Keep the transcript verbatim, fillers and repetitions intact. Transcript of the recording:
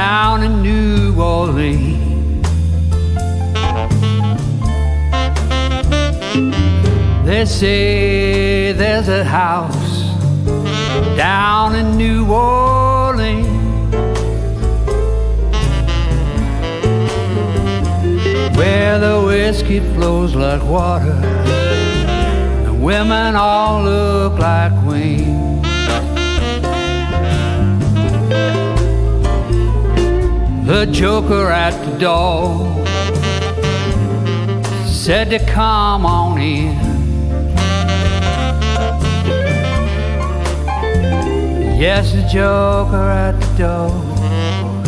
down in New Orleans. They say there's a house down in New Orleans where the whiskey flows like water, the women all look like queens. The joker at the door said to come on in. Yes, the joker at the door